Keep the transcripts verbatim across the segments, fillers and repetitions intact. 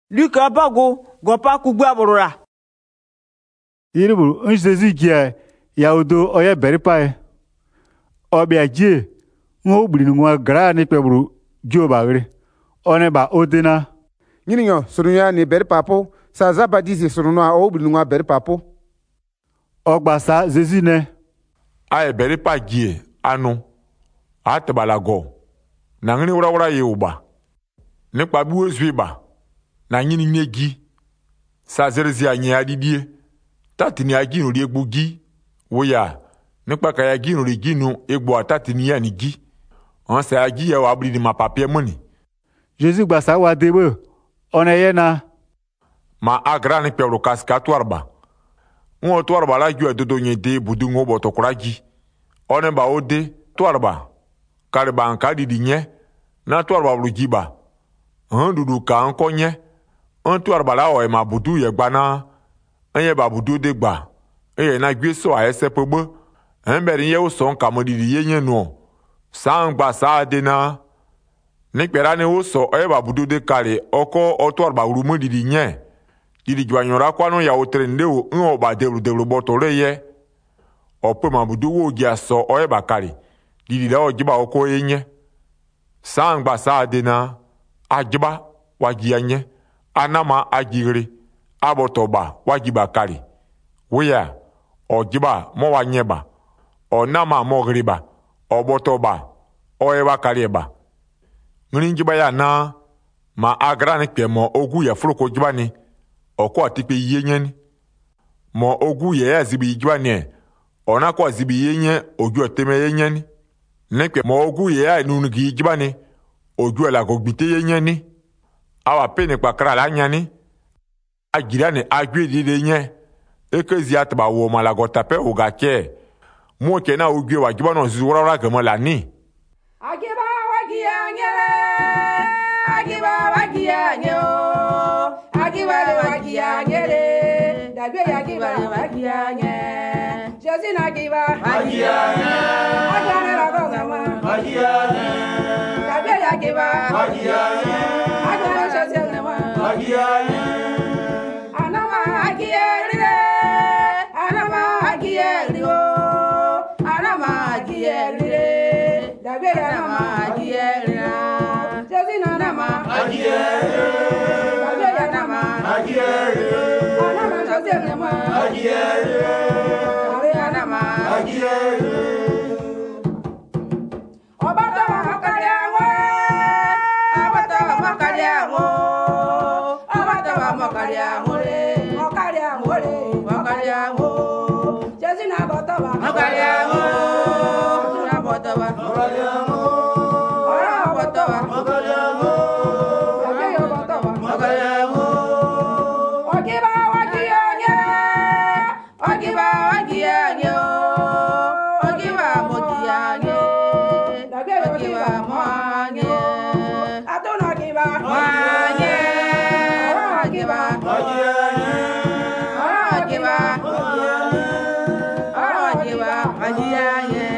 Luka bago gopa kugba borora. Iribu njezi gia ya udo oye beripae. Obia jie ngo buli nwa gra ni pebru joba gre. One ba odena. Nyinyo surunya ni beripapo sa zabadizi surunwa o buli nwa beripapo. Ogba sa zezine. Aye beripa gie anu. Ate balago. Na ngini wura wura ye uba. Nekpa biwe zwiba. Na nyini nyegi. Sa zerezi anye adidie. Tati ni agino li egbu gi. Woya. Nekpa kaya agino li gino egbu atati ni ya ni gi. Anse agi ya wabli ni mapapie moni. Jésus gbasa wa debe. One yena. Ma agra ni pewro kasika tuarba. Ngo tuarba la ju edodo nye de budu ngo boto kuragi. One ba ode tuarba. Kariba ankadi di nye. Na tuarba blujiba. Han dudu ka anko nye. An tuarba la oe ma budu ye gbana. Anye ba budu de gba. Eye na gwe so a ese pebe. Mberi ye uson kamodi di ye nye no. Sa ngba sa adena. Nekpera ne uso oye ba budu de kare. Oko otuarba urumu di di nye. Didi jwanyora kwano ya otrende u ngo ba debru debru boto le ye. Ope ma budu wo gia so oye ba kare. Didi da ojiba oko yenye. Sa ngba sa adena. Ajiba wagia nye. Anama ajigre. Abotoba wajiba kare. Weya. Ojiba mo wanyeba. Onama mo griba. Obotoba. Oewa kareba. Nginjiba ya na. Ma agrane ke mo ogu ya froko jibani. Oko atipe yenye ni. Mo ogu ye ya zibi jibani. Ona kwa zibi yenye. Ogu ateme yenye ni. Nekwe mo ogu ye ya nungi jibani. Ogu la gogbite yenye ni. Awa pene kwa kra la nyani. Agirane agwe di de nye. Eke ziat ba wo malago tape uga ke. Mo ke na ugwe wa jibano zuwara wala gemo la ni. Agiba wagia nyele. Agiba wagia nyeo. Agiba wagia nyele. Dabye agiba wagia nye. Josi na agiba wagia nye. Agane la gongama wagia nye. Dabye agiba wagia nye. Agane josi na wagia nye. Anama wagia nye. Anama wagia nye. Anama wagia nye. Dabye anama wagia nye. Josi na anama wagia nye. Dabye anama wagia nye. Anama josi na wagia nye. Dabye anama wagia nye. Obato makariawo. Obato makariawo. Obato makariawo. Makariawo. Makariawo. Josi na botoba. Makariawo. Na botoba. Makariawo. Ora botoba. Makariawo. Oge botoba. Makariawo. Ogiba wagia nye. Ogiba wagia nye. Ogiba mogia nye. Dabye ogiba moanye. Atona ogiba moanye. Ora ogiba mogia nye. Ora ogiba mogia nye. Ora ogiba mogia nye.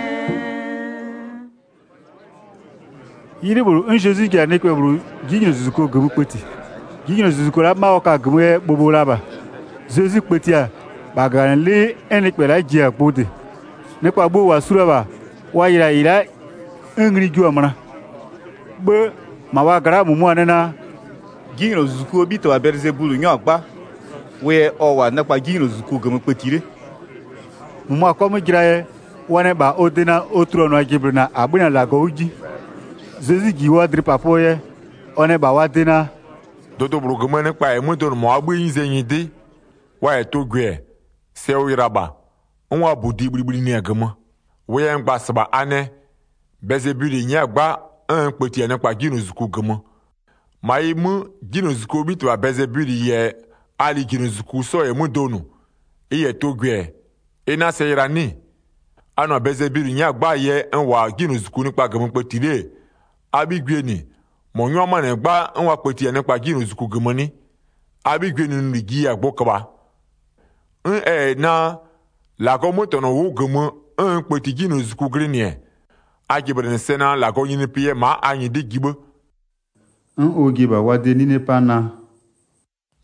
Iribu njezi gia ni pebru ginyo zuzuko gemu peti. Ginyo zuzuko la ma oka gemu e bobo laba. Zezi peti a bagan le eni pela gia kpode. Nekpa bo wa suraba wa ira ira ngri ju amana. Be ma wa gara mumu anena. Ginyo zuzuko bito aberze bulu nyogba. We owa nekpa ginyo zuzuko gemu petire. Mumu akomo jiraye wane ba odena otro no agibre na abuna lago uji. Zezi gi wa dri papo ye. One ba wa dena. Dodo bruguma nekpa e mudo mo agbe yinze nyide. Wa eto gwe. Se o iraba. Onwa budi blibli ni agama. We en gba saba ane. Beze buli nya gba un peti nekpa gino zuku gama. Ma imu gino zuku bitu a beze buli ye ali gino zuku so e mudo no. Iye to gwe. Ena se irani. Ano beze buli nya gba ye en wa gino zuku nekpa gama peti de. Abigwe ni. Mo nyoma ne gba nwa peti ya nekpa gino zuku gemani. Abigwe ni nligi ya gbokaba. Un e na lago moto no wo gemo un peti gino zuku grenie. Agibre ne sena lago nyini piye ma anyi de gibe. Un ogiba wa de ni ne pana.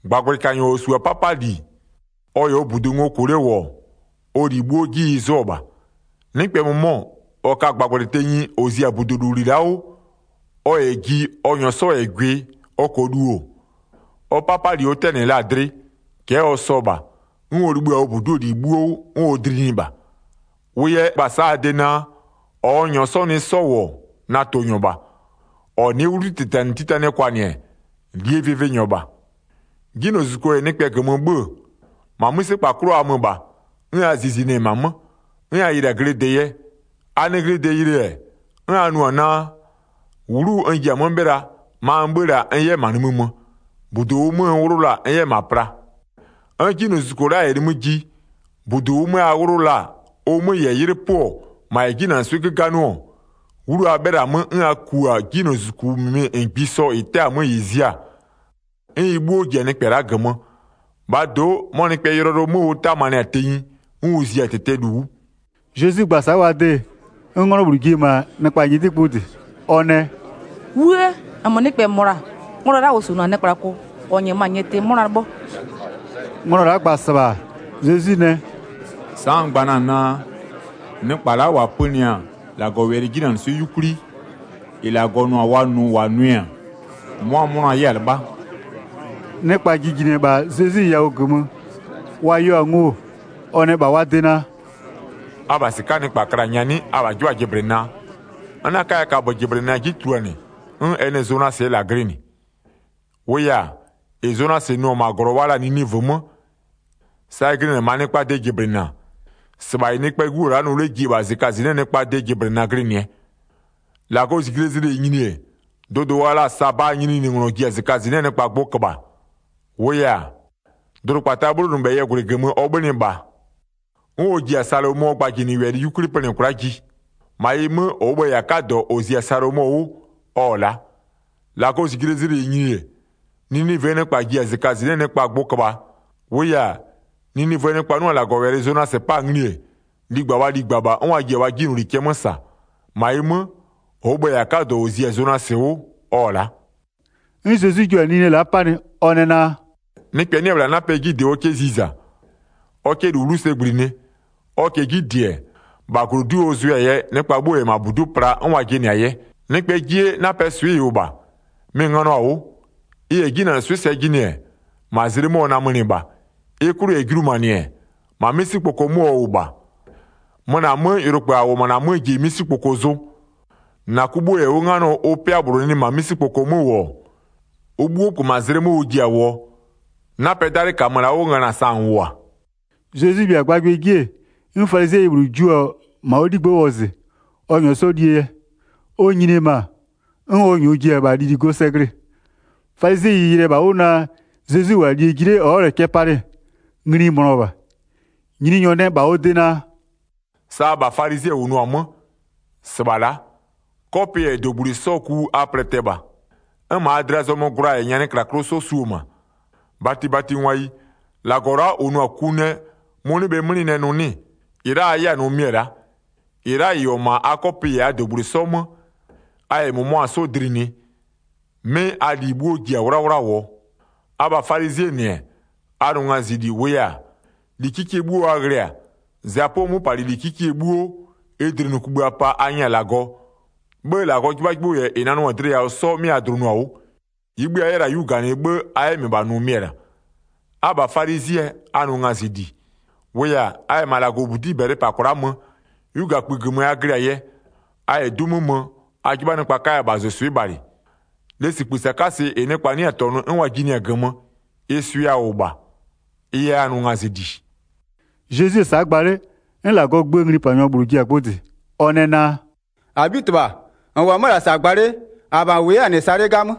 Gbagwe kanyo suwa papa di. Oyo budungo kure wo. Ori buo gi izoba. Nikpe momo. Oka gbagwe tenyi ozi abududu rilao. Oye gi onyoso egwe okoduo. O papa di otene la dre. Ke o soba. Nworugbu obudu di buo ngodriniba. Uye basa adena. Onyoso ni sowo na tonyoba. O ni uri titan titane kwanye. Liye vive nyoba. Gino zuko e nekpe gemombo. Mamuse pakro amoba. Nga zizine mama. Nga ira gredeye. Ane gredeye. Nga anu ana. Uru anje amombera. Ma ambera anye manumumo. Budu umu urula anye mapra. Gino zuko la erimuji. Budu umu urula. Umu ye yire po. Ma egina sweke gano. Uru abera mu nga kuwa gino zuku mime enpiso ite amu yizia. En ibu gene pera gama. Bado moni pe yororo mu ta mane ateyin. Uzi atete du. Jésus gbasa wade. Ngono burgi ma na kwa yidi pudi. One. Wue amone pe mora. Mora ra osu na nekra ko. Onye manyete mora bo. Ngono ra gbasa ba. Jésus ne. Sang banana. Ne pala wa punia. La goweri ginan su yukuri. Ila gonu awanu wanuya. Mwa mwana yelba. Ne kwa gigine ba Jésus ya ogumu. Wa yo angu. One ba wadena. Aba sikani pa kranyani aba jwa jibrina. Ana kaya ka bo jibrina jitruani. Un ene zona se la grini. Weya, e zona se no magoro wala ni nivumo. Sa grini mane kwa de jibrina. Seba ine kwa gura no le jiba zika zine ne kwa de jibrina grini. La ko zikilezi de ingini. Dodo wala saba ingini ni ngono gia zika zine ne kwa gbokaba. Weya, doro kwa taburu numbe ye gure gemu obeni ba. O dia Salomo gba gini weri yukuri pene kuraji. Ma imu obo ya kado ozia Salomo o ola. La ko zikire ziri nyie. Nini vene kwa gia zikazi ne kwa gbokaba. Weya nini vene kwa no la go weri zona se pa ngnie. Ligba wa ligba ba on wa gia wa ginu rikemosa. Ma imu obo ya kado ozia zona se o ola. Un Jésus qui nine la pane onena. Ni peni bla na pegi de oke ziza. Oke dulu se brine. Oke gidie. Bakuru du ozu ye ne pa bo e mabudu pra onwa gini aye. Ne pe gie na pe sui uba. Me ngono o. E gina su se gini. Ma zire mo na muni ba. E kuru e giru manie. Ma misi poko mo uba. Mona mo irokwa o mona mo gi misi poko zo. Na kubo e ngano o pe aburu ni ma misi poko mo wo. Obu ku ma zire mo gi awo. Na pe dare kamara o ngana sanwa. Jésus bi agbagbe gie. Un pharisien ibru juo ma odigbo wozi. Onyo so die. O nyine ma. Un onyo gie ba di go segre. Pharisien yire ba ona Jésus wa di gire ore kepare. Ngini monoba. Nyini nyone ba odena. Sa ba pharisien unu amo. Sebala. Kopi e doburi soku apreteba. Un ma adreso mo gra e nyane krakro so suma. Bati bati nwai. La gora unu akune moni be muni ne nuni. Ira ya no miera. Ira yoma akopi ya doburi somo. Aye momo aso drini. Me adibu gia wura wura wo. Aba farisien ne. Arunga zidi wea. Likiki ebu agrea. Zapo mu pali likiki ebu. Edrinu kubua pa anya lago. Be lago kiba kibu ye inanu wadre ya so mi adrunu au. Igbe ayera yugane be aye meba no miera. Aba farisien arunga zidi. Weya aye malago budi bere pakora mo. Yuga kpigemo agrea ye. Aye dumu mo. Akiba ne kpakaya bazo sui bari. Lesi kpisakase ene kwa ni atonu enwa gini agemo. Esu ya oba. Iye anu ngazidi. Jésus sa gbare. En la go gbe ngri panyo burugi agbodi. Onena. Abitba. Anwa mara sa gbare. Aba we ane sare gamu.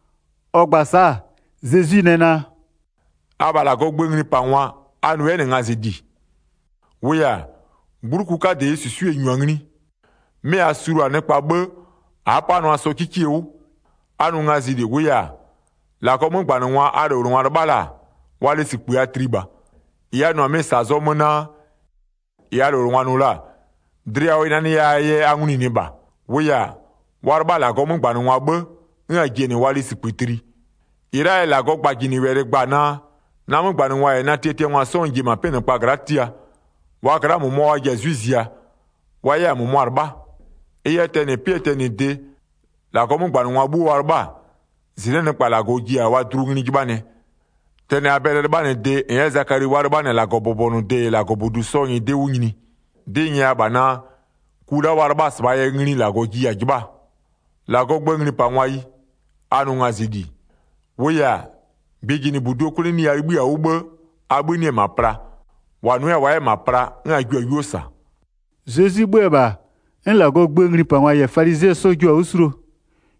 Ogbasa. Jésus nena. Aba la go gbe ngri panwa. Anu ene ngazidi. Weya. Buruku ka de susu enyuangni. Me asuru anekpa be. Apa no aso kiki o. Anu ngazidi weya. La komo gba nwa ade orun bala. Wale sipu ya triba. Iya no me sazo mona. Iya orun anu la. Dria o inani ya ye anguni ni ba. Weya. Warbala komo gba nwa be. Nga gene wale sipu tri. ira la go gba gini were gba na na mu gba ni wa na tete wa so nji ma pen pa gratia wa kra mu mo wa Jesusia wa ya mu mo arba e ya tene piete ni de la go mu gba ni wa bu arba zile ne pa la go ji a wa dru ni jibane tene abere ba ne de e Zakari wa arba ne la go bobonu de la go budu so ni de wunyini de nya ba na kuda warba sba ye ngini la go ji a jiba la go gbe ngini pa nwai anu ngazidi woya bigini budo kuli ni arigbi a ugbo agbi ni ma pra wanu ya wa ma pra nga gyo yosa Jésus bweba en la go gbe ngini pa nwai ye farisee soju a usuro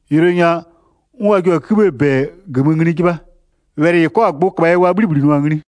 irenya nwa gyo kube be gbe ngini jiba were ko agbo kwa ye wa bribri no ngini